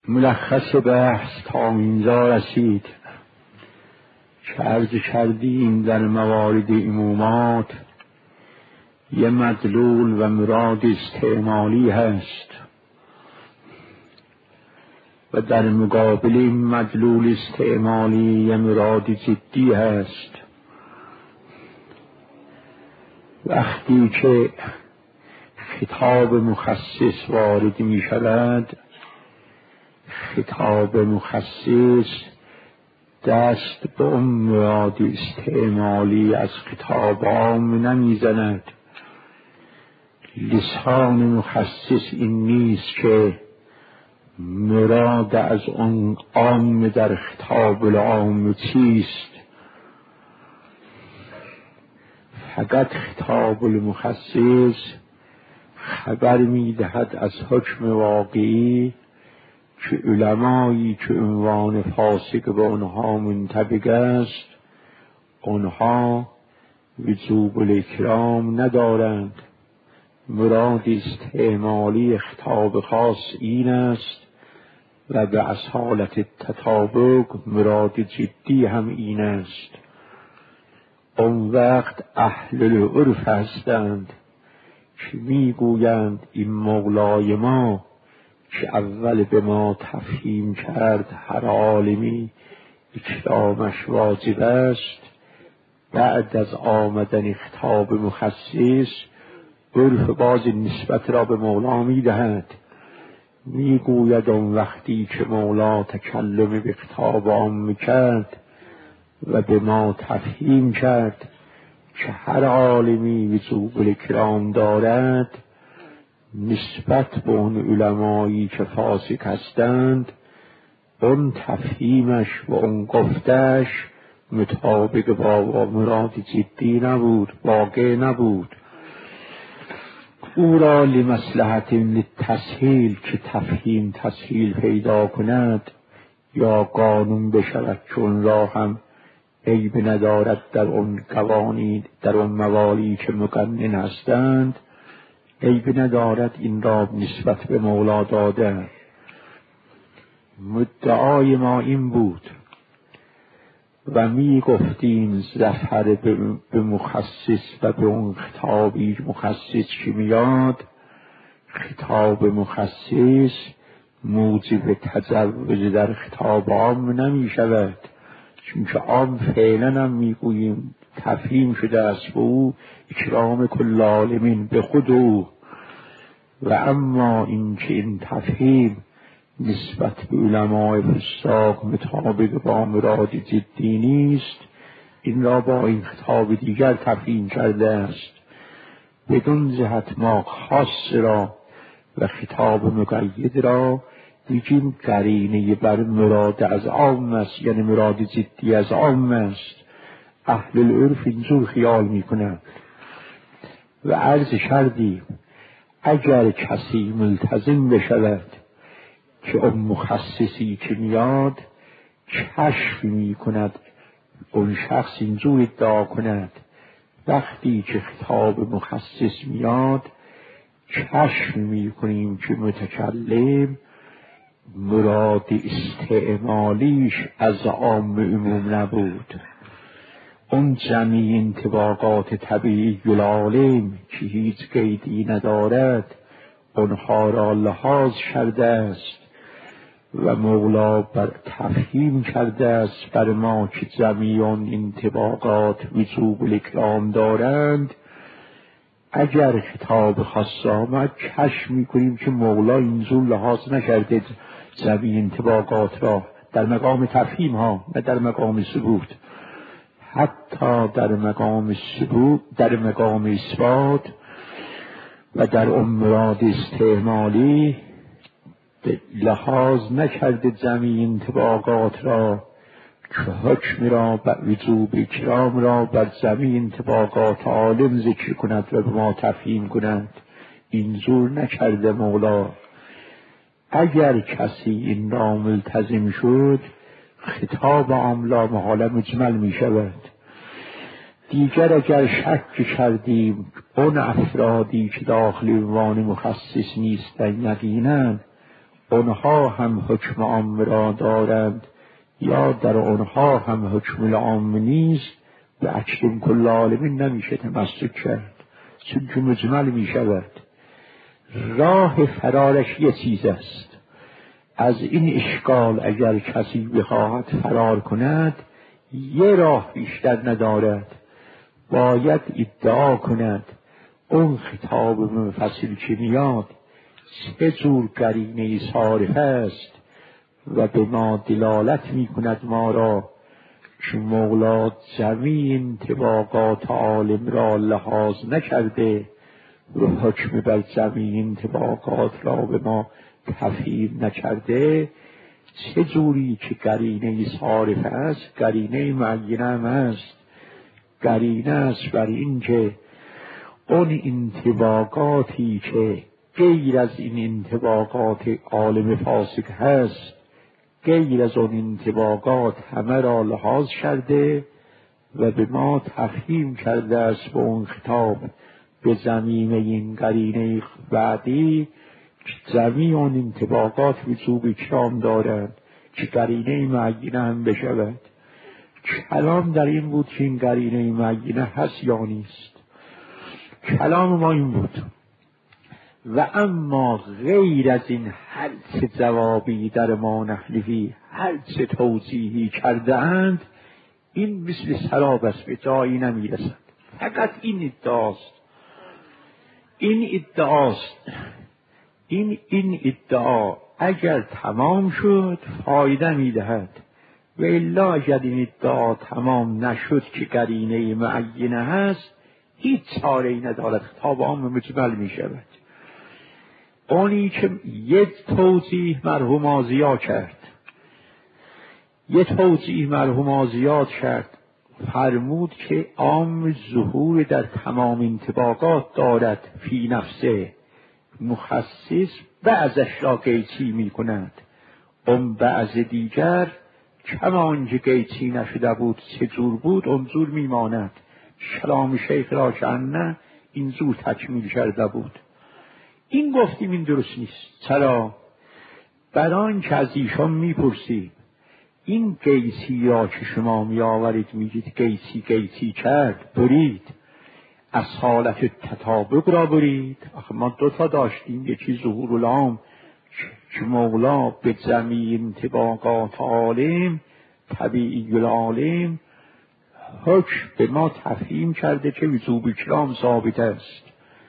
ملخص بحث تا اینجا رسید که عرض کردیم در موارد عمومات یه مدلول و مراد استعمالی هست و در مقابل این مدلول استعمالی یه مراد جدی هست. وقتی که خطاب مخصص وارد می شود، خطاب مخصص دست به اون مراد استعمالی از خطاب عام نمی زند. لسان مخصص این نیست که مراد از اون عام در خطاب العام چیست، فقط خطاب المخصص خبر می دهد از حکم واقعی که علمایی که عنوان فاسق به آنها منطبق است آنها وجوب الاکرام ندارند. مراد استعمالی خطاب خاص این است و به اصالت تطابق مراد جدی هم این است. اون وقت اهل العرف هستند که میگویند این مولای ما که اول به ما تفهیم کرد هر عالمی اکرامش واجب است، بعد از آمدن خطاب مخصص عرف باز نسبت را به مولا میدهد. میگوید اون وقتی که مولا تکلم به خطاب عام کرد و به ما تفهیم کرد که هر عالمی وجوب الاکرام دارد، نسبت به اون علمایی که فاسق هستند اون تفهیمش و اون گفتش مطابق با مراد جدی نبود، واقع نبود. او را لمصلحت للتسهیل که تفهیم تسهیل پیدا کند یا قانون بشود چون را هم عیب ندارد در اون قوانین، در اون موالی که مقنن هستند عیب ندارد، این را نسبت به مولا داده. مدعای ما این بود و می گفتیم ظفر به مخصص و به اون خطابی مخصص که میاد، خطاب مخصص موجب تجوز در خطاب عام نمی شود، چون که عام فعلا هم می گوییم تفهیم شده است به او اکرام کل عالمین به خود او، و اما این که این تفهیم نسبت به علماء فساق مطابق با مراد جدی نیست، این را با این خطاب دیگر تفهیم کرده است. بدون جهت ما خاص را و خطاب مقید را بگیم قرینه بر مراد از عام است، یعنی مراد جدی از عام است. اهل العرف اینجور خیال می کنند و عرض کردیم اگر کسی ملتزم بشود که اون مخصصی که میاد کشف می کند، اون شخص اینجور ادعا کند وقتی که خطاب مخصص میاد کشف می کنیم که متکلم مراد استعمالیش از عام عموم نبود. اون جمعی انطباقات طبیعی العالم که هیچ قیدی ندارد اونها را لحاظ کرده است و مولا بر تفهیم کرده است بر ما که جمعیان انطباقات وجوب الاکرام دارند. اگر خطاب خاص آمد کشف میکنیم که مولا اینجور لحاظ نکرده جمعی انطباقات را در مقام تفهیم ها، نه در مقام ثبوت. حتی در مقام ثبوت، در مقام اثبات و در اون مراد استعمالی لحاظ نکرده جمعی انطباقات را که حکم را و وجوب اکرام را بر جمعی انطباقات عالم ذکر کند و به ما تفهیم کند. اینجور نکرده مولا. اگر کسی این را ملتزم شد خطاب عام لا محاله مجمل می شود. دیگر اگر شک کردیم اون افرادی که داخل عنوان مخصص نیستن یقینا اونها هم حکم عام را دارند یا در اونها هم حکم عام نیست، به اکرم کل عالمین نمیشه تمسک کرد، چون که مجمل میشود. راه فرارش یه چیز است. از این اشکال اگر کسی بخواهد فرار کند، یه راه بیشتر ندارد، باید ادعا کند اون خطاب منفصل که میاد چه جور قرینه صارف است و به ما دلالت می کند ما را که مولا جمیع انطباقات عالم را لحاظ نکرده و حکم بر جمیع انطباقات را به ما تفهیم نکرده. چه جوری که قرینه صارف است، قرینه معینه هم است. قرینه است بر این که اون انطباقاتی که غیر از این انطباقات عالم فاسق هست، غیر از اون انطباقات همه را لحاظ کرده و به ما تفهیم کرده است به اون خطاب به زمین این قرینه بعدی که جمیع اون انطباقات وجوب اکرام دارند که قرینه معینه هم بشود. کلام در این بود که این قرینه معینه هست یا نیست. کلام ما این بود. و اما غیر از این هر چه جوابی در ما نحلفی، هر چه توضیحی کرده اند، این مثل سراب است، به جایی نمیرسد. فقط این ادعاست. این ادعا اگر تمام شد فایده میدهد و الا اگر این ادعا تمام نشد که قرینه معینه هست، هیچ چاره‌ای ندارد، خطاب عام مجمل می شود. اونی که یک توضیح مرحوم آزیا کرد، فرمود که عام ظهور در تمام انطباقات دارد فی نفسه، مخصص بعضش را قیچی می کند، اون بعض دیگر کمان که قیچی نشده بود چه جور بود اون جور می ماند. کلام شیخ را که نه این زور تکمیل کرده بود. این گفتیم این درست نیست. چرا؟ بران که از ایشان میپرسید این قیسی را که شما می آورید میگید قیسی کرد، برید اصالت تطابق را برید. آخه ما دوتا داشتیم، یکی ظهور العام که مولا به جمیع انطباقات عالم طبیعی العالم حکم به ما تفهیم کرده که وجوب اکرام ثابت است،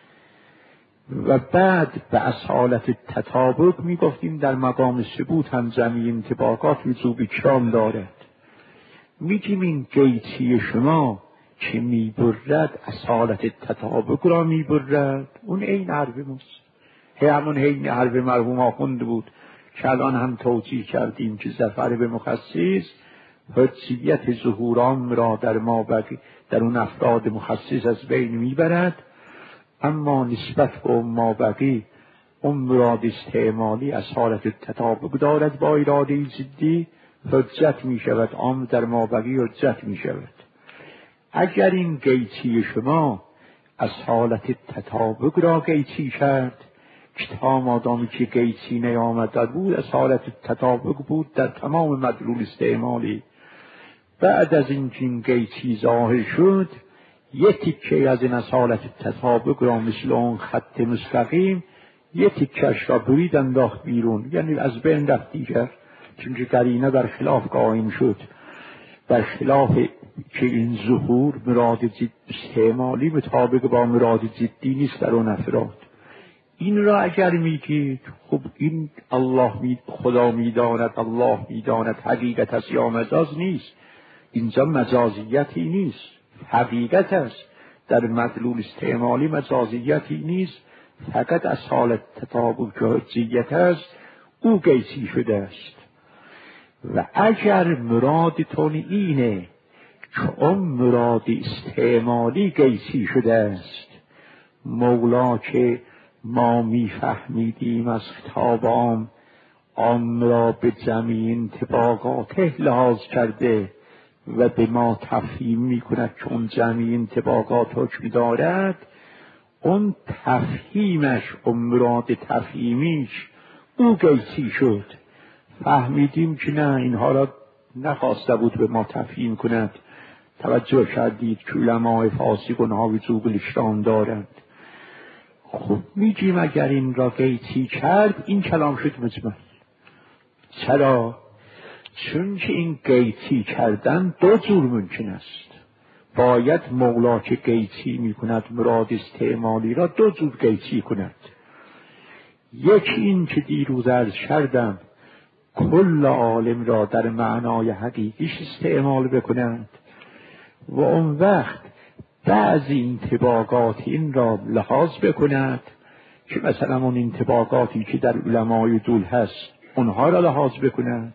و بعد به اصالت تطابق می گفتیم در مقام ثبوت هم جمیع انطباقات وجوب اکرام دارد. میگیم این قیچی شما که می برد اصالت تطابق را می برد، اون این حرف ماست، همون حرف مرحوم آخوند بود که الان هم توجیه کردیم که ظفر به مخصص حجیت ظهورام را در ما بقی در اون افراد مخصص از بین میبرد، اما نسبت به اون ما بقی اون مراد استعمالی از حالت تطابق دارد با اراده جدی، حجت می شود، عام در ما بقی حجت می شود. اگر این قیچی شما از حالت تطابق را قیچی کرد، که تا مادامی که قیچی نیامده بود از حالت تطابق بود در تمام مدلول استعمالی، بعد از این قیچی ظاهر شد، یه تیکه از این از حالت تطابق را مثل اون خط مستقیم یه تیکش را برید انداخت بیرون، یعنی از بین رفت دیگر، چون که قرینه بر خلاف قائم شد، بر خلاف که این ظهور مراد استعمالی مطابق با مراد جدی نیست در اون افراد. این را اگر میگید خب این خدا میداند، الله میداند، حقیقت است یا مجاز نیست، اینجا مجازیتی نیست، حقیقت است. در مدلول استعمالی مجازیتی نیست، فقط از حالت تطابق که حجیت است او قیسی شده است. و اگر مرادتون اینه که اون مراد استعمالی قیسی شده است، مولا که ما میفهمیدیم از خطاب عام را به جمیع انطباقات لحاظ کرده و به ما تفهیم میکند که اون جمیع انطباقات حکم دارد، اون تفهیمش، اون مراد تفهیمیش، او گیتی شد. فهمیدیم که نه، اینها را نخواسته بود به ما تفهیم کند. توجه کردید که علماء فاسق اونها وجوب الاشتام دارند. خب میگیم اگر این را گیتی کرد، این کلام شد مجمل. چرا؟ چون که این گیتی کردن دو جور ممکن است. باید مولا که گیتی میکند مراد استعمالی را دو جور گیتی کند. یکی این که دیروز عرض کردم کل عالم را در معنای حقیقیش استعمال بکنند و اون وقت بعضی انطباقات این را لحاظ بکند که مثلا اون انطباقاتی که در علمای دول هست اونها را لحاظ بکند،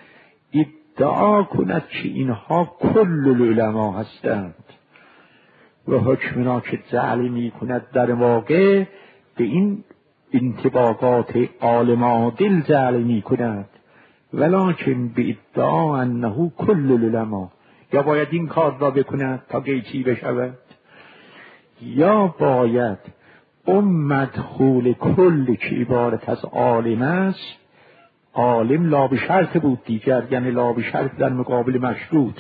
ادعا کند که اینها کل العلماء هستند و حکمنا که جعل می کند در واقع به این انطباقات عالم عادل جعل می کند، ولکن به ادعا انه کل العلماء. یا باید این کار را بکند تا گیتی بشود، یا باید اون مدخول کل که عبارت از عالم است، عالم لا به شرط بود دیگر، یعنی لا به شرط در مقابل مشروط،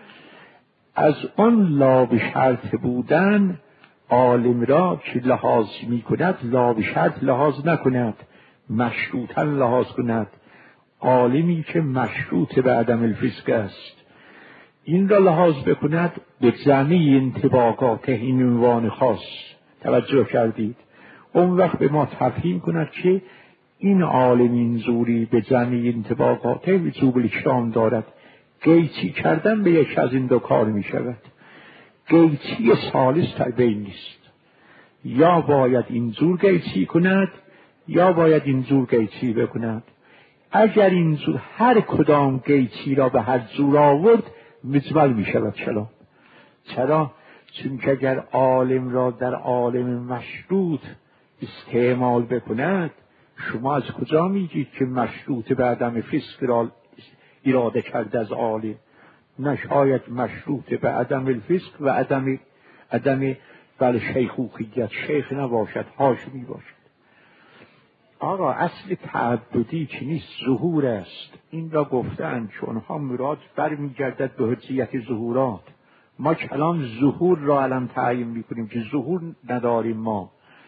از اون لا به شرط بودن عالم را که لحاظ می کند لا به شرط لحاظ نکند، مشروطا لحاظ کند. عالمی که مشروط به عدم الفسق است این را لحاظ بکند به جمعی انطباقات این عنوان خاص. توجه کردید؟ اون وقت به ما تفهیم کند که این عالم اینجوری به جمعی انطباقات وجوب الاشتام دارد. گیتی کردن به یک از این دو کار می شود. گیتی ثالث در بین نیست. یا باید اینجور گیتی کند یا باید اینجور گیتی بکند. اگر اینجور هر کدام گیتی را به هر جور آورد مجمل می شود کلام. چرا؟ چون که اگر عالم را در عالم مشروط استعمال بکند، شما از کجا میگید که مشروط به عدم فسق را اراده کرده از عالم؟ نشاید مشروط به عدم الفسق و عدم بل شیخوخیت، شیخ نباشد، هاشمی باشد. آقا اصل تعددی که نیست، ظهور است. این را گفتند که اونها مراد برمیگردد به حجیت ظهورات. ما کلام ظهور را الان تعیین میکنیم که ظهور نداریم. ما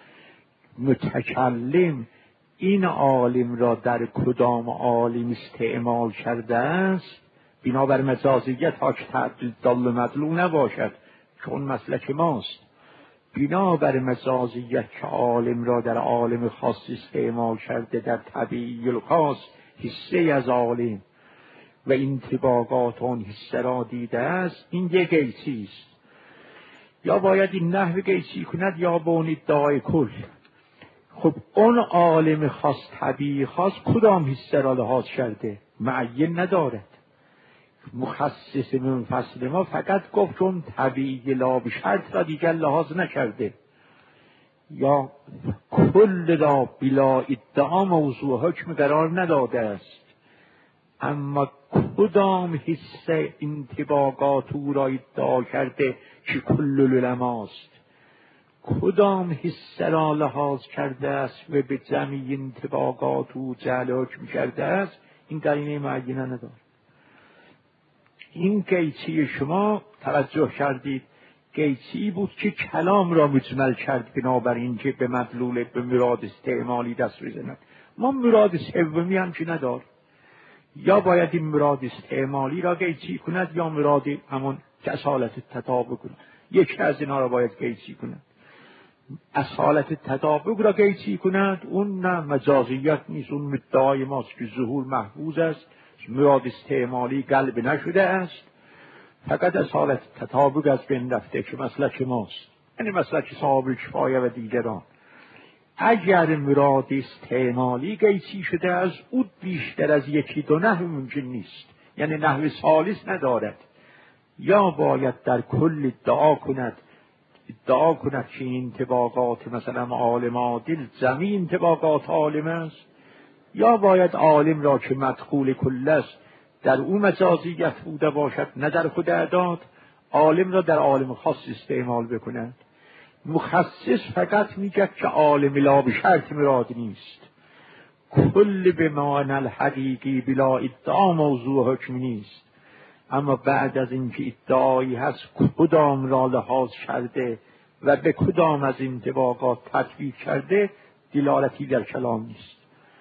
متکلم این عالم را در کدام عالم استعمال کرده است، بنابر مجازیت ها که تعدد دال مدلول نباشد چون مسلک ماست، بنابر مجازیت که عالم را در عالم خاص استعمال کرده، در طبیعی الخاص حصه از عالم و انطباقات اون حصه را دیده است، این یک گیتی است. یا باید این نحو گیتی کند یا به اون ادعای کل. خب اون عالم خاص طبیعی خاص کدام حصه را لحاظ کرده؟ معین ندارد. مخصص منفصل ما فقط گفت اون طبیعی لا به شرط را دیگر لحاظ نکرده. یا کل را بلا ادعا موضوع حکم قرار نداده است، اما کدام حصه انطباقات او را ادعا کرده که کل العلماست، کدام حصه را لحاظ کرده است و به جمعی انطباقات او جعل حکم کرده است، این قرینه معینه نداره. این گیتی شما توجه کردید گیتی بود که کلام را مجمل کرد، بنابراین که به مدلول به مراد استعمالی دست بزند. ما مراد سومی هم که ندار. یا باید این مراد استعمالی را گیتی کند یا مراد همون که اصالت تطابق کند. یکی از اینا را باید گیتی کند. اصالت تطابق را گیتی کند، اون نه مجازیت نیست، اون مدعای ماست که ظهور محفوظ است، مراد استعمالی قلب نشده است، فقط اصالت تطابق از بین رفته که مسلک ماست، یعنی مسلک صاحب کفایه و دیگران. اگر مراد استعمالی گیتی شده از او بیشتر از یکی دو نحو ممکن نیست، یعنی نحو ثالث ندارد. یا باید در کل ادعا کند که این انطباقات مثلا عالم عادل جمعی انطباقات عالم است، یا باید عالم را که مدخول کل است در او مجازیت بوده باشد نه در خود اعداد، عالم را در عالم خاص استعمال بکند. مخصص فقط میگه که عالم لا به شرط مراد نیست، کل به معنی الحقیقی بلا ادعا موضوع حکم نیست، اما بعد از اینکه ادعایی هست کدام را لحاظ کرده و به کدام از این انطباقات تطبیق کرده دلالتی در کلام نیست.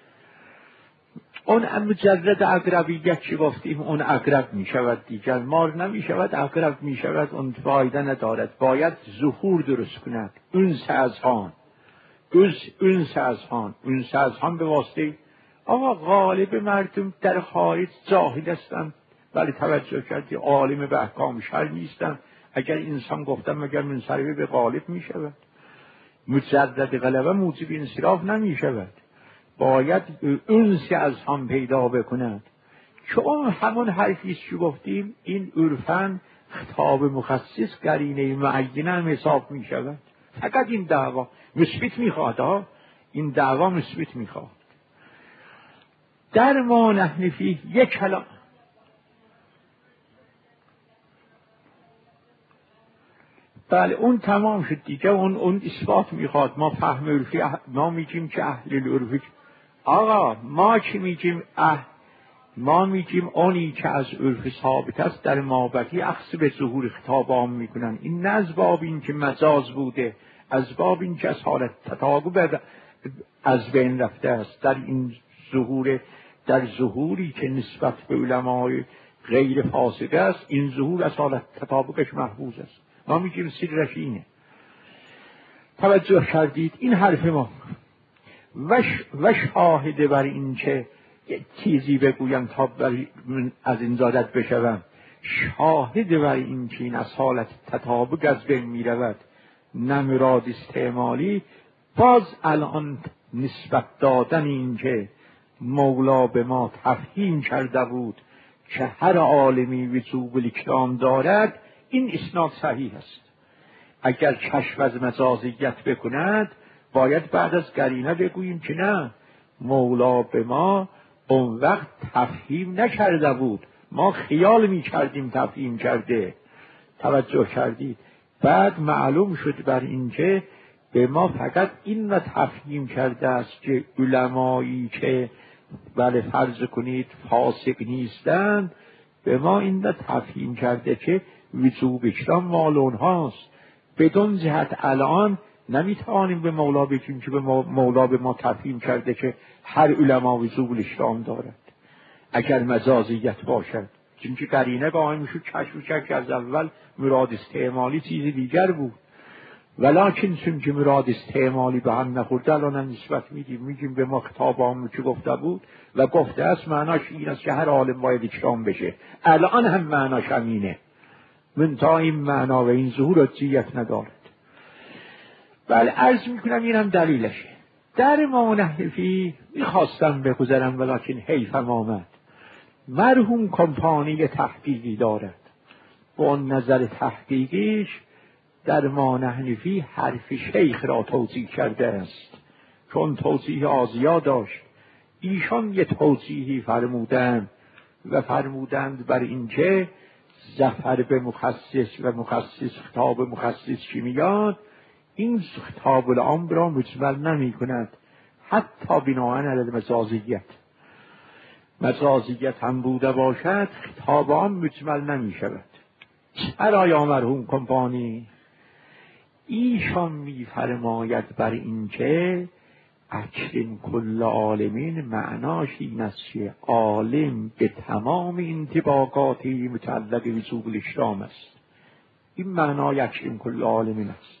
اون مجرد اقربیت که گفتیم اون اقرب می شود، دیگر مار نمی شود، اقرب می شود، اون فایده ندارد. باید ظهور درست کند. انس اذهان، انس اذهان به واسطه آقا غالب مردم در خارج جاهل هستند، ولی توجه کردی عالم به احکام شرع نیستند. اگر انسان گفتم مگر منصرف به غالب می شود؟ مجرد غلبه موجب انصراف نمی شود. باید انس اذهان پیدا بکند که اون همون حرفیست که گفتیم این عرفاً خطاب مخصص قرینه معینه هم حساب می شود. فقط این دعوا مثبت می خواهد، این دعوا مثبت می خواهد. در ما نحن فیه یک کلام. بله اون تمام شد دیگه، اون اثبات میخواد. ما فهم عرفی ما میگیم که اهل العرفی آقا ما چی میگیم؟ ما میگیم اونی که از عرف ثابت است در مابقی اخذ به ظهور خطاب عام میکنن. این نه از باب این که مجاز بوده، از باب این که از حالت تطابق از بین رفته است. در این ظهور، در ظهوری که نسبت به علمای غیر فاسقه است، این ظهور از حالت تطابقش محفوظ است. ما میگیم سرش اینه. توجه کردید؟ این حرف ما و شاهده بر این که چیزی بگویم تا از این زادت بشوم. شاهد بر این که این از حالت تطابق از بین می رود، نه مراد استعمالی. باز الان نسبت دادن این که مولا به ما تفهیم کرده بود که هر عالمی وجوب الاکرام دارد، این اسناد صحیح است. اگر کشف از مجازیت بکند باید بعد از قرینه بگوییم که نه، مولا به ما اون وقت تفهیم نکرده بود، ما خیال می کردیم تفهیم کرده. توجه کردید؟ بعد معلوم شد بر این که به ما فقط این را تفهیم کرده است که علمایی که بله فرض کنید فاسق نیستند، به ما این را تفهیم کرده که وجوب اکرام مال اونهاست. بدون جهت الان نمیتوانیم به مولا بگیم که به مولا به ما تفهیم کرده که هر علما وجوب الاکرام دارد اگر مجازیت باشد. چون قرینه قائم میشد کشف و شک از اول مراد استعمالی چیز دیگر بود، ولکن چون که مراد استعمالی به هم نخورده الان نسبت میگیم به ما خطاب عام که گفته بود و گفته است معناش این است که هر عالم باید اکرام بشه. الان هم معناش همینه، منتها این معنا و این ظهور حجیت ندارد. بله عرض میکنم این هم دلیلشه. در ما نحن فیه میخواستم بگذارم ولکن حیفم آمد. مرحوم کمپانی تحقیقی دارد، با اون نظر تحقیقیش در ما نحن فیه حرف شیخ را توضیح کرده است، چون توضیح آزیا داشت. ایشان یه توضیحی فرمودند و فرمودند بر اینکه ظفر به مخصص و مخصص خطاب مخصص چی میاد، این خطاب العام را مجمل نمی کند حتی بناهن علی مجازیت. مجازیت هم بوده باشد خطاب عام مجمل نمی شود. چرا یا مرحوم کمپانی؟ ایشان می فرماید بر این که اکرم کل عالمین معناش این است که عالم به تمام انطباقاتی متعلق وجوب الاکرام است. این معنای اکرم کل عالمین است.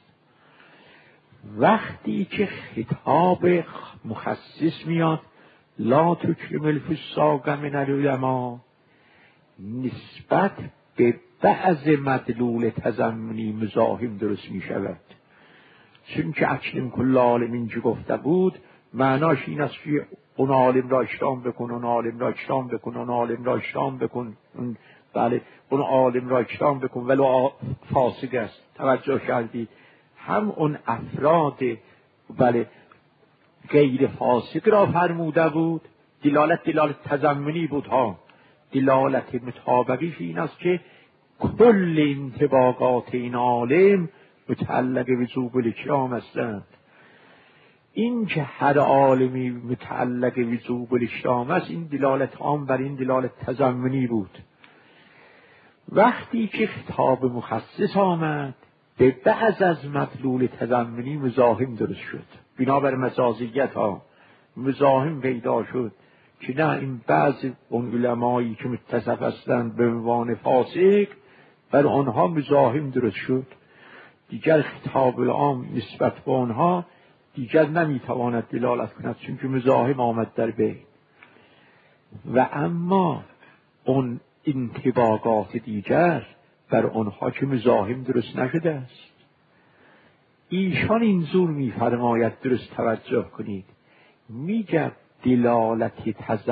وقتی که خطاب مخصص میاد لا تکرم الفساق من العلماء، نسبت به بعض مدلول تضمنی مزاحم درست می شود. چون که اکرم کل عالمین که گفته بود معناش این است که اون عالم را اکرام بکن، اون عالم را اکرام بکن، اون عالم را اکرام بکن، بله اون عالم را اکرام بکن ولو فاسق است. توجه کردید؟ هم اون افراد بله غیر فاسق را فرموده بود، دلالت تضمنی بود ها. دلالت مطابقیش این است که کل انطباقات این عالم متعلق وجوب الاکرام هستند. این که هر عالمی متعلق وجوب الاشتام است، این دلالت عام بر این دلالت تضمنی بود. وقتی که خطاب مخصص آمد به بعض از مدلول تضمنی مزاحم درست شد، بنابر مجازیت ها مزاحم پیدا شد که نه این بعض اون علمایی که متصف هستند به عنوان فاسق بر آنها مزاحم درست شد، دیگر خطاب العام نسبت به آنها دیگر نمیتواند دلالت کند چون که مزاحم آمد در بین. و اما اون انطباقات دیگر بر آنها که مزاحم درست نشده است. ایشان اینجور میفرماید، درست توجه کنید، میگه دلالت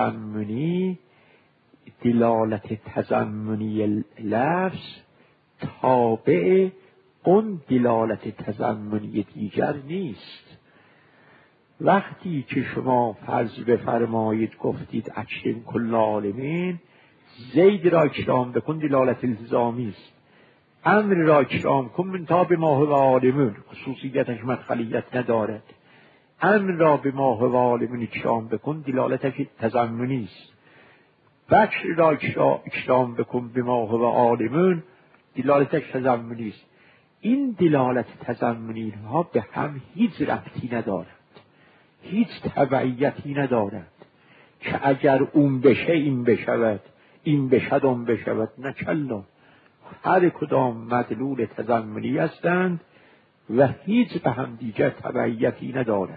تضمنی لفظ تابع اون دلالت تضمنی دیگر نیست. وقتی که شما فرض بفرمایید گفتید اکرم کل عالمین، زید را اکرام بکن دلالت التزامی است، امر را اکرام کن منتها به ما هو عالمون خصوصیتش مدخلیت ندارد، امر را به ما هو عالمون اکرام بکن دلالتش تضمنی است، بکر را اکرام بکن به ما هو عالمون دلالتش تضمنی است. این دلالت تضمنی ها به هم هیچ ربطی ندارد، هیچ تبعیتی ندارد که اگر اون بشه این بشود، این بشد اون بشود. نه کلا، هر کدام مدلول تضمنی هستند و هیچ به هم دیگر تبعیتی ندارد.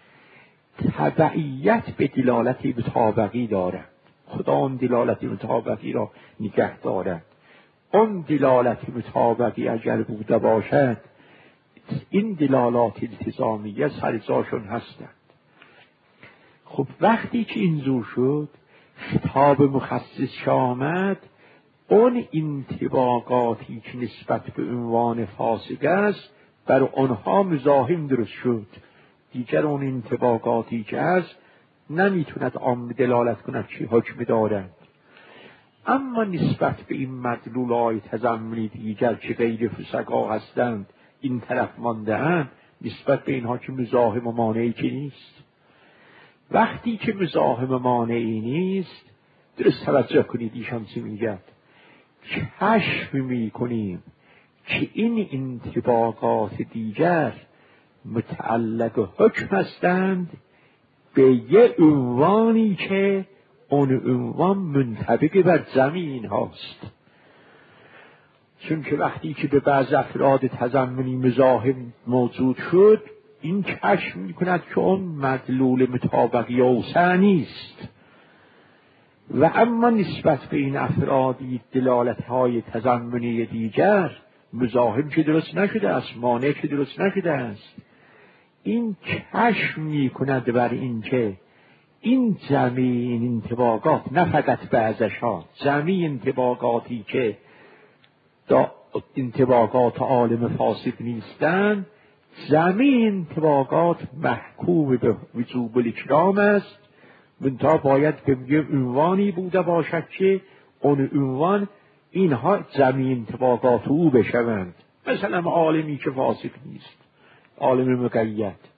تبعیت به دلالت مطابقی دارد، خدا اون دلالت مطابقی را نگه دارد. اون دلالت مطابقی اگر بوده باشد، این دلالات التزامیه سرجاشون هستند. خب وقتی که اینجور شد، خطاب مخصص آمد، اون انطباقاتی که نسبت به عنوان فاسق است بر آنها مزاحم درست شد. دیگر اون انطباقاتی که هست نمیتوند عام دلالت کند که حکم دارند. اما نسبت به این مدلولای تضمنی دیگر که غیر فسقا هستند، این طرف مانده اند، نسبت به اینها که مزاحم و مانعی که نیست. وقتی که مزاحم و مانعی نیست، درست توجه کنید ایشان چی میگه، کشف میکنیم که این انطباقات دیگر متعلق حکم هستند به یه عنوانی که اون عنوان منطبق بر زمین هاست. چون که وقتی که به بعض افراد تضمنی مزاحم موجود شد، این کشف میکند که اون مدلول مطابقی اوسع نیست. و اما نسبت به این افرادی دلالت‌های تضمنی دیگر مزاحم که درست نشده است، مانع که درست نشده است، این کشف میکند بر این که این جمعی انطباقات، نه فقط بعضش ها، جمعی انطباقاتی که انطباقات عالم فاسق نیستند، جمعی انطباقات محکوم به وجوب الاکرام است. منتها باید به یه عنوانی بوده باشد که اون عنوان اینها جمعی انطباقات او بشوند. مثلا عالمی که فاسق نیست، عالم مقید،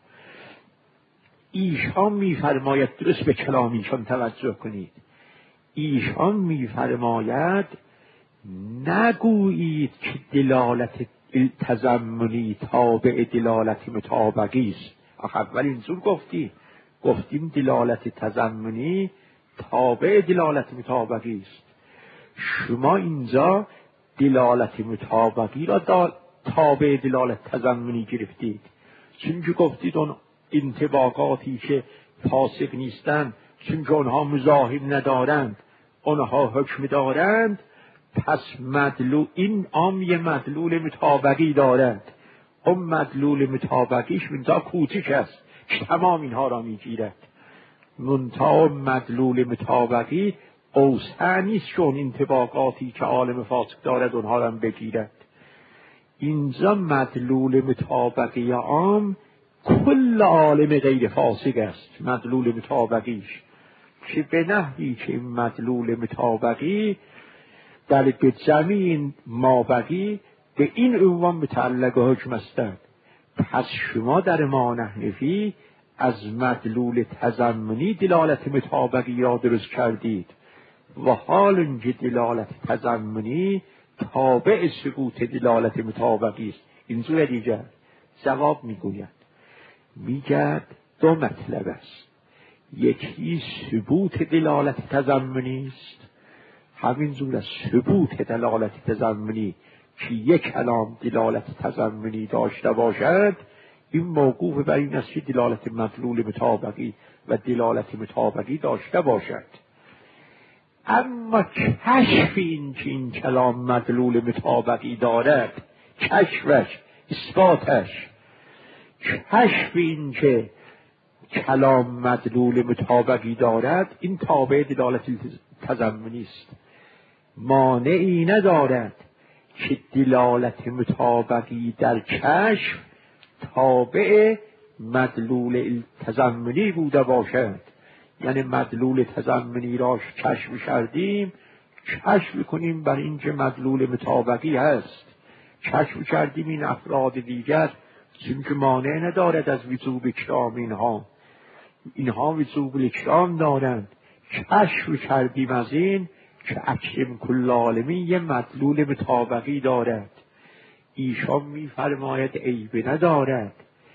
ایشان میفرماید، درست به کلامیشان توجه کنید، ایشان میفرماید نگویید که دلالت تضمنی تابع دلالت مطابقی است. اول اینجور گفتیم دلالت تضمنی تابع دلالت مطابقی است. شما اینجا دلالت مطابقی را تابع دلالت تضمنی گرفتید، چون که گفتید اون انطباقاتی که فاسق نیستند، چون که اونها مزاحم ندارند، اونها حکم دارند، پس مدلول این یه مدلول مطابقی دارند. اون مدلول مطابقیش منتها کوچک است که تمام اینها را میگیرد. منتها مدلول مطابقی اوسع نیست که اون انطباقاتی که عالم فاسق دارد اونها را بگیرد. اینجا مدلول مطابقی عام کل عالم غیر فاسق است، مدلول مطابقیش، که به نحوی که این مدلول مطابقی در به جمعی مابقی به این عنوان متعلق حکم هستند. پس شما در ما نحنفی از مدلول تضمنی دلالت مطابقی را درست کردید و حال اینکه دلالت تضمنی تابع ثبوت دلالت مطابقی است. این زور دیگر جواب میگوید، میگد دو مطلب است. یکی ثبوت دلالت تضمنی است، همین زور از ثبوت دلالت تضمنی که یک کلام دلالت تضمنی داشته باشد، این موقوف بر این است که دلالت مدلول مطابقی و دلالت مطابقی داشته باشد. اما کشف این که این کلام مدلول مطابقی دارد، کشفش، اثباتش، کشف این که کلام مدلول مطابقی دارد، این تابع دلالت تضمنی است. مانعی ندارد که دلالت مطابقی در کشف تابع مدلول تضمنی بوده باشد. یعنی مدلول تضمنی را کشف کردیم، کشف کنیم بر اینکه مدلول مطابقی هست. کشف کردیم این افراد دیگر چون که مانع ندارد از وجوب اکرام اینها وجوب اکرام دارند. کشف کردیم از این که اکرم کل عالمی یه مدلول مطابقی دارد. ایشان میفرماید عیب ندارد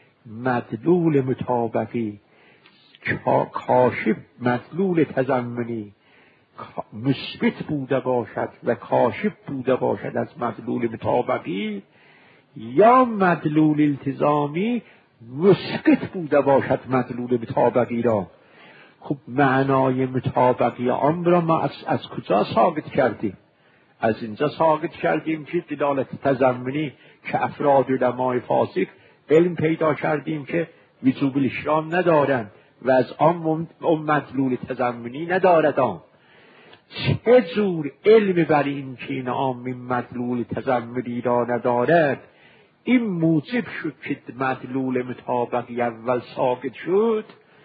مدلول مطابقی کاشف مدلول تضمنی مثبت بوده باشد و کاشف بوده باشد از مدلول مطابقی، یا مدلول التزامی مسقط بوده باشد مدلول مطابقی را. خب معنای مطابقی آن را ما از کجا ثابت کردیم؟ از اینجا ثابت کردیم که دلالت تضمنی که افراد علمای فاسق علم پیدا کردیم که وجوب الاکرام ندارند و از آن مدلول تضمنی ندارد. چه جور علم بر این که این عام مدلول تضمنی را ندارد، این موجب شد که مدلول مطابقی اول ثابت شد.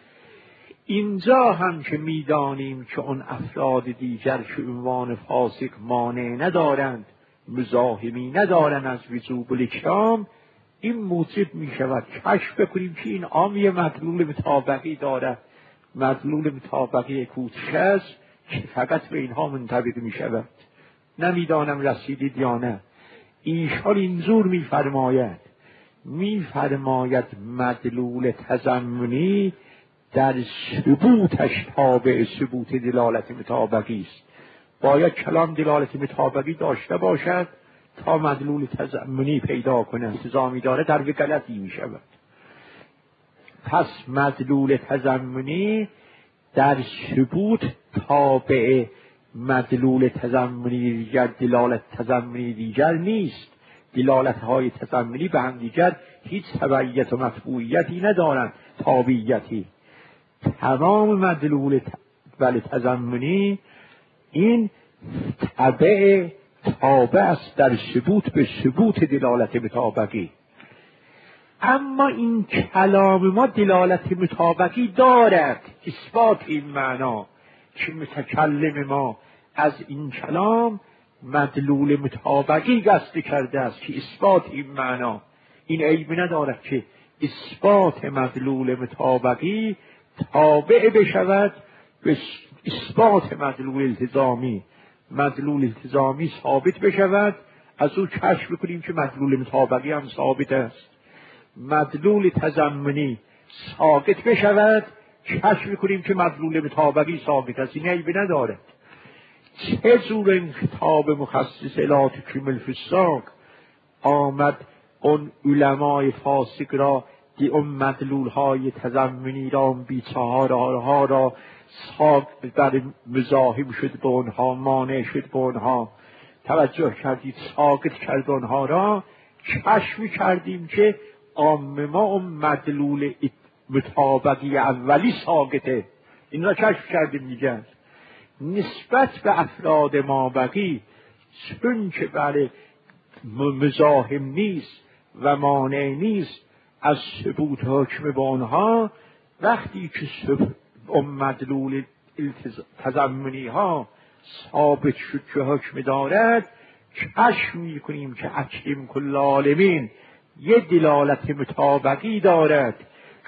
اینجا هم که میدانیم که اون افراد دیگر که عنوان فاسق مانع ندارند، مزاحمی ندارند از وجوب الاکرام، این موجب می شود کشف بکنیم که این عامی مدلول مطابقی دارد. مدلول مطابقی کوچک است که فقط به اینها منطبق می شود. نمیدانم رسیدید یا نه. ایشان اینجور میفرماید مدلول تضمنی در ثبوتش تابع ثبوت دلالت مطابقی است. باید کلام دلالت مطابقی داشته باشد تا مدلول تضمنی پیدا کنه. التزامی داره در غلطی می شود. پس مدلول تضمنی در ثبوت تابع مدلول تضمنی دیگر، دلالت تضمنی دیگر نیست. دلالت های تضمنی به هم دیگر هیچ تبعیت و مطبوعیتی ندارند، تابعیتی. تمام مدلول تضمنی این تابع است در ثبوت به ثبوت دلالت مطابقی. اما این کلام ما دلالت مطابقی دارد، اثبات این معنا که متکلم ما از این کلام مدلول مطابقی قصد کرده است که اثبات این معنا. این عیب ندارد که اثبات مدلول مطابقی تابع بشود به اثبات مدلول التزامی. مدلول التزامی ثابت بشود، از او کشف بکنیم که مدلول مطابقی هم ثابت است. مدلول تضمنی ثابت بشود، کشف بکنیم که مدلول مطابقی ثابت است. این عیب ندارد. چه جور این خطاب مخصص لا تکریم الفساق آمد اون علمای فاسق را دی اون مدلول های تضمنی را، اون بیچاره‌ها را بر مزاحم شد به اونها، مانع شد به اونها، توجه کردید ساقط کرد اونها را. کشف کردیم که عام ما اون مدلول مطابقی اولی ساقطه. این را کشف کردیم دیگر. نسبت به افراد ما بقی چون که برای مزاحم نیست و مانع نیست از ثبوت حکم به آنها، وقتی که اون مدلول تضمنی ها ثابت شد که حکم دارد، کشف می کنیم که اکرم کل عالمین یه دلالت مطابقی دارد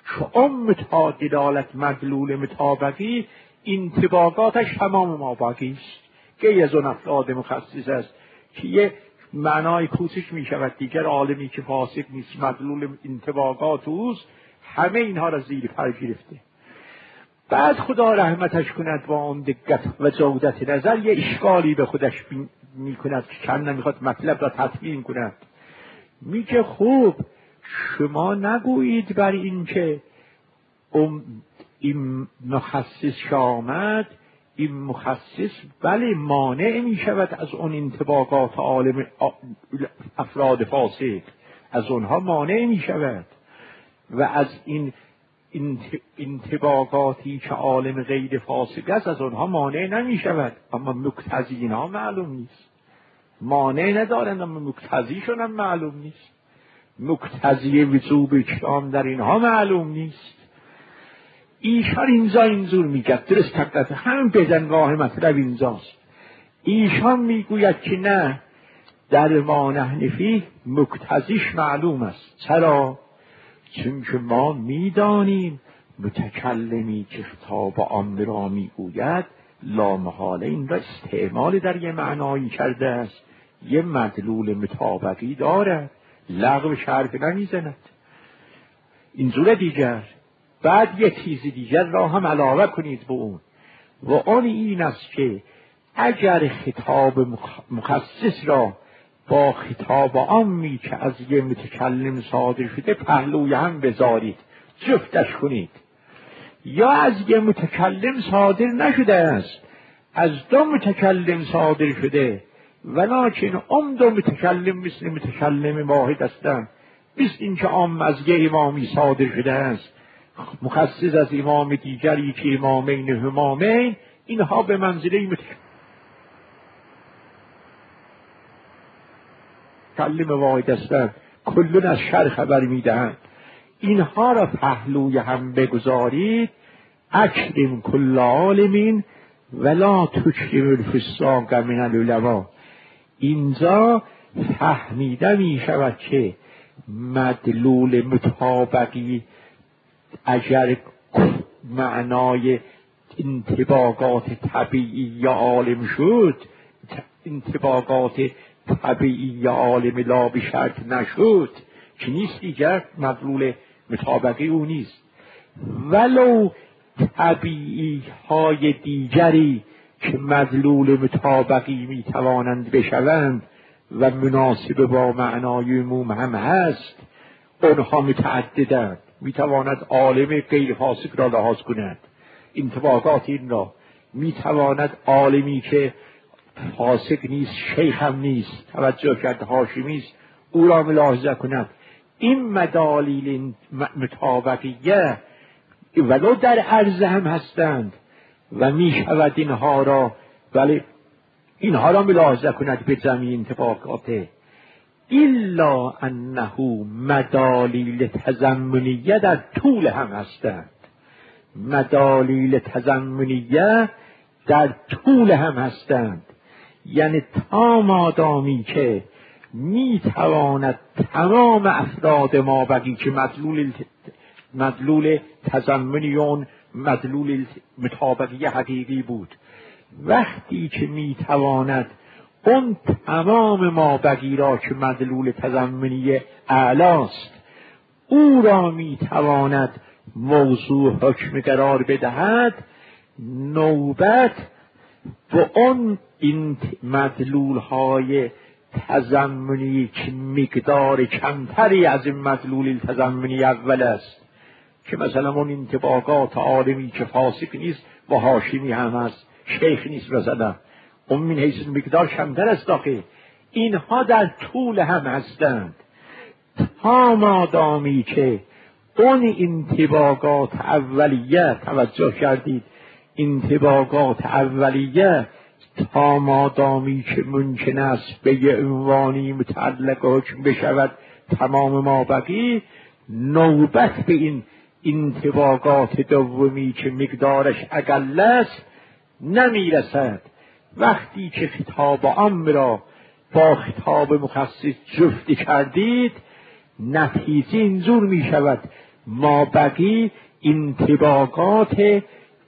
چون دلالت مدلول مطابقی انطباقاتش تمام مابقی است که از اون افراد مخصص است که یه معنای کوچک می شود. دیگر عالمی که فاسق نیست مدلول انطباقات اوست، همه اینها را زیر پر گرفته. بعد خدا رحمتش کند با اون دقت و جودت نظر یه اشکالی به خودش می کند که کم نمیخواد مطلب را تطبیق کند. میگه خوب شما نگویید بر این که این مخصص آمد، این مخصص بله مانع می شود از اون انطباقات عالم افراد فاسق، از اونها مانع می شود و از این انطباقاتی که عالم غیر فاسق است از اونها مانع نمی شود. اما مقتضی اینها معلوم نیست، مانع ندارند اما مقتضیشون هم معلوم نیست، مقتضی وجوب اکرام در اینها معلوم نیست. ایشان اینجور میگه درست تقدس هم بزنگاه مطلب اینجاست. ایشان میگوید که نه، در ما نحنفی مقتضیش معلوم است. چرا؟ چون که ما میدانیم متکلمی که خطاب عام را میگوید لامحاله این را استعمال در یه معنایی کرده است، یه مدلول مطابقی دارد، لغو شرط نمیزند. اینجور دیگر بعد یک چیز دیگر را هم علاوه کنید به اون، و اون این است که اگر خطاب مخصص را با خطاب عامی که از یه متکلم صادر شده پهلوی هم بذارید، جفتش کنید، یا از یه متکلم صادر نشده است، از دو متکلم صادر شده، ولکن دو متکلم مثل متکلم واحد هستند، مثل اینکه عام از یه امامی صادر شده است، مخصص از امام دیگری که امامین همامین، اینها به منزله متکلم واحد هستند، کلون از شر خبر میدهند. اینها را پهلوی هم بگذارید، اکرم کل عالمین ولا تکرم الفساق من العلماء. اینجا فهمیده می شود که مدلول مطابقی اگر معنای انطباقات طبیعی یا عالم شد، انطباقات طبیعی یا عالم لا به شرط نشد که نیست، دیگر مدلول مطابقی او نیست. ولو طبیعی های دیگری که مدلول مطابقی می توانند بشوند و مناسب با معنای عموم هم هست، اونها متعددند. می تواند عالم غیر فاسق را لحاظ کند، انطباقات این را می تواند عالمی که فاسق نیست، شیخ هم نیست، توجه کرده هاشمی است، او را ملاحظه کند. این مدالیل مطابقیه ولو در عرضه هم هستند و می شود اینها را، ولی اینها را ملاحظه کند به جمعی انطباقاته، الا انه مدالیل تضمنیه در طول هم هستند. مدالیل تضمنیه در طول هم هستند، یعنی تا مادامی که می تواند تمام افراد ما بقی که مدلول تضمنیون مدلول مطابقی حقیقی بود، وقتی که می تواند اون تمام ما بقی را که مدلول تضمنی اعلاست او را می تواند موضوع حکم قرار بدهد، نوبت به اون این مدلول های تضمنی که مقدار کمتری از این مدلول تضمنی اول است، که مثلا اون انطباقات عالمی که فاسق نیست و هاشمی هم هست، شیخ نیست مثلا، اون من حیث مقدار کمتر است داخل، اینها در طول هم هستند. تا مادامی که اون انطباقات اولیه، توجه کردید، انطباقات اولیه تا مادامی که ممکن است به یه عنوانی متعلق حکم بشود تمام ما بقی، نوبت به این انطباقات دومی که مقدارش اقل است نمیرسد. وقتی که خطاب عام را با خطاب مخصص جفت کردید، نتیجه اینجور می شود ما بقی انطباقات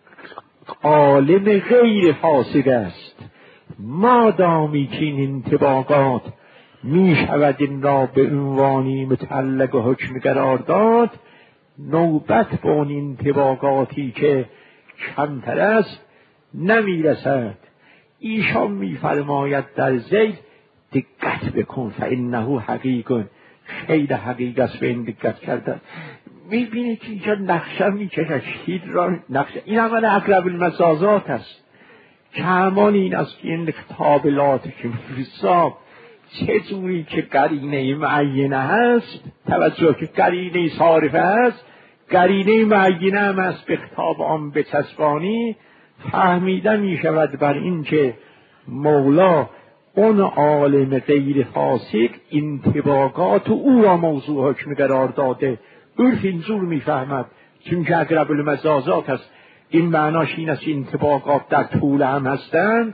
عالم غیر فاسد است. مادامی که این انطباقات می شود این را به عنوانی متعلق و حکم قرار داد، نوبت به اون انطباقاتی که کمتر است نمی رسد. ایشان می فرماید در زید دقت بکن فانه حقیق، خیلی حقیق است به این دقت کردن. می بینی که اینجا نقشه می کشد شید را نقشه. این عمل اقرب المجازات است که همان این است که این قابلات که میفرستم چه جوری که قرینه معینه هست، توجه که قرینه صارفه هست، قرینه معینه هم است به خطاب آن بچسبانی، فهمیده می شود بر این که مولا اون عالم غیر فاسق انطباقات او را موضوع حکم قرار داده. عرف اینجور می فهمد چون که اقرب المجازات است. این معناش این است انطباقات در طول هم هستند.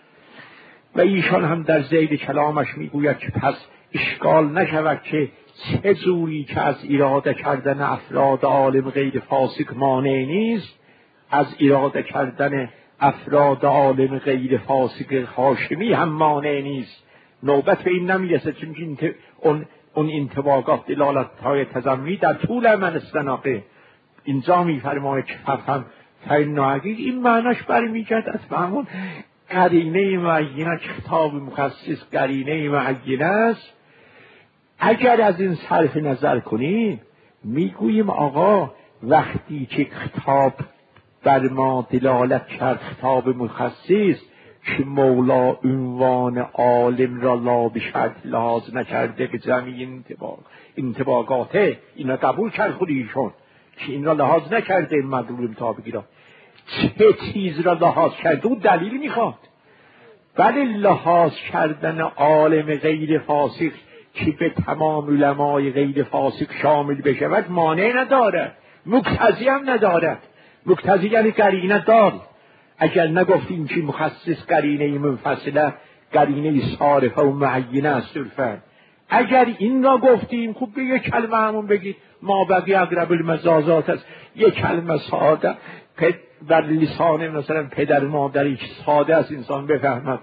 و ایشان هم در ذیل کلامش میگوید که پس اشکال نشود که چه جوری که از اراده کردن افراد عالم غیر فاسق مانع نیست، از اراده کردن افراد عالم غیر فاسق هاشمی هم مانع نیست. نوبت به این نمیرسه چون اون انطباقات دلالت‌های تضمنی در طول من استناقه. اینجا میفرماید که فهم فإنه این معناش برمیگرد از همون قرینه معینه که خطاب مخصص قرینه معینه است. اگر از این صرف نظر کنیم میگوییم آقا وقتی که خطاب بر ما دلالت کرد خطاب مخصص که مولا عنوان عالم را لا به شرط لحاظ نکرده به جمعی انطباقاته، اینا قبول کرد خود ایشون که این را لحاظ نکرده این مدلول مطابقی را. چه چیز را لحاظ کرده او دلیل میخواد. بله لحاظ کردن عالم غیر فاسق که به تمام علمای غیر فاسق شامل بشود مانع ندارد، مقتضی هم ندارد. مقتضی یعنی قرینه دار. اگر نگفتیم که مخصص قرینه منفصله، قرینه صارفه و معینه است صرفا. اگر این را گفتیم خب به یک کلمه همون بگید ما بقی اقرب المجازات است، یک کلمه ساده در لسان مثلا پدر مادری که ساده است انسان بفهمد.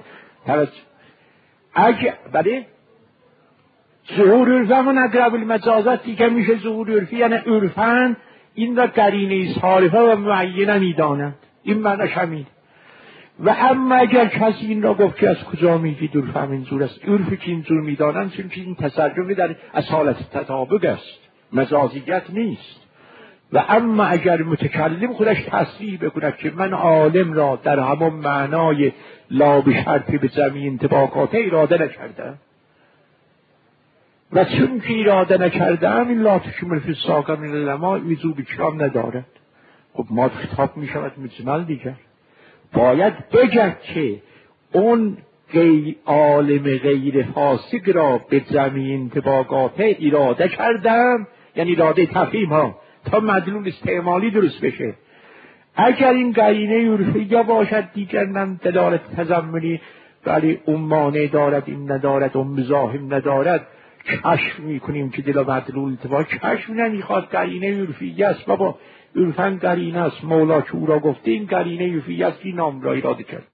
اگه بله ظهور عرفی همون اقرب المجازات دیگه میشه ظهور عرفی، یعنی عرفاً این را قرینه صارفه و معینه میدانند. این معنیش همین. و اما اگر کسی این را گفت که از کجا میگید عرف همینجور است، عرفی که اینجور میدانند چون که این تصرفی در اصالت تطابق است، مجازیت نیست. و اما اگر متکلم خودش تصریح بکند که من عالم را در همون معنای لا به شرطی به جمعی انطباقات اراده نکردم و چون که اراده نکردم این لا تشمل فی الساق من العلماء وجوب کرام ندارد. خب ما خطاب می شود مجمل دیگر. باید بگد که اون عالم غیر فاسق را به جمعی انطباقات اراده کردم، یعنی اراده تفهیم ها تا مدلول استعمالی درست بشه. اگر این قرینه عرفیه باشد دیگر نم دلالت تضمنی ولی اون مانع دارد این ندارد اون مزاحم ندارد، کشف میکنیم که دل مدلول اتفاق کشف نمیخواد. قرینه عرفیه است بابا، عرفاً قرینه است. مولا که او را گفته این قرینه عرفیه است، این نام را اراده کرد.